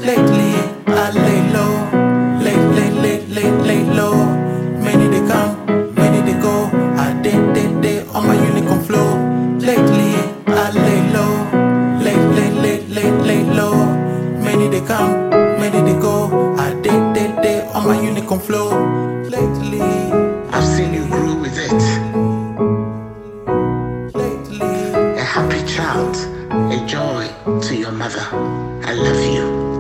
Lately, I lay low. Lay low. Many they come, many they go. I day on my unicorn flow. Lately, I lay low. Lay low. Many they come, many they go. I day on my unicorn flow. Lately, I've seen you grow with it. lately. A happy child, a joy to your mother. I love you.